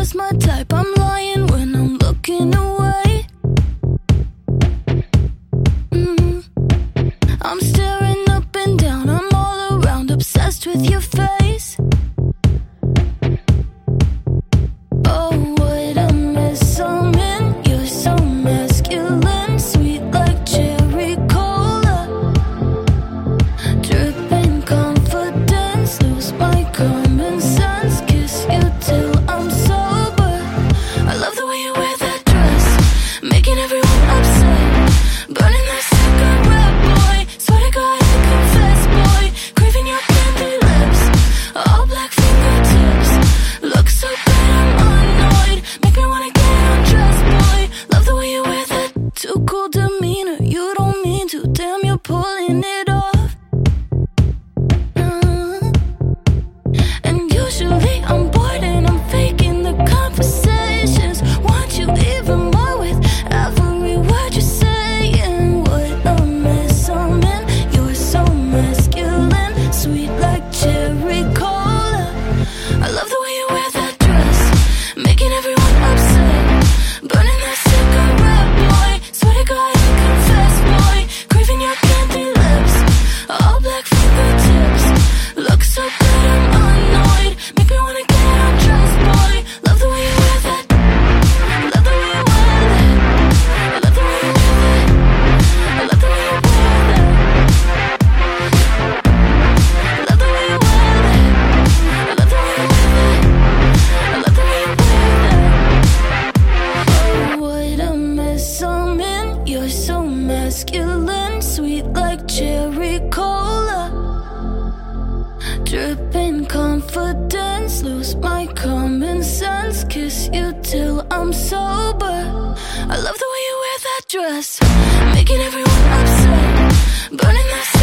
just my type. I'm lying when I'm looking away. I'm staring up and down, I'm all around, obsessed with your face. Oh, what a mess I'm in. You're so masculine, sweet like cherry cola. Dripping confidence, lose my common sense. Kiss you till I'm sober. I love the way you wear that dress, making everyone upset. Burning that cigarette, boy. Swear to God, I confess, boy. Craving your candy lips, all black fingertips. Look so good, I'm annoyed. Make me wanna get undressed, boy. Love the way you wear that too cool demeanor. You don't mean to, damn, you're pulling it off. And usually I'm bored and I'm faking the conversations. Want you even more with every word you're saying. What a mess I'm in. You're so masculine, sweet like cherry cola. I love the way you wear that dress, making everyone upset. Burning that cigarette, boy. Swear to God, I confess, boy. Craving your candy lips, all black fingertips. Look so good, I'm annoyed. Make me wanna get undressed, boy. Love the way you wear that. Love the way you wear that. I love the way you wear that. I love the way you wear that. I love the way you wear that. I love the way you wear that. I love the way you wear that. Oh, what a mess I'm in. You're so masculine, sweet like cherry cola. Dripping confidence, lose my common sense. Kiss you till I'm sober. I love the way you wear that dress, making everyone upset. Burning that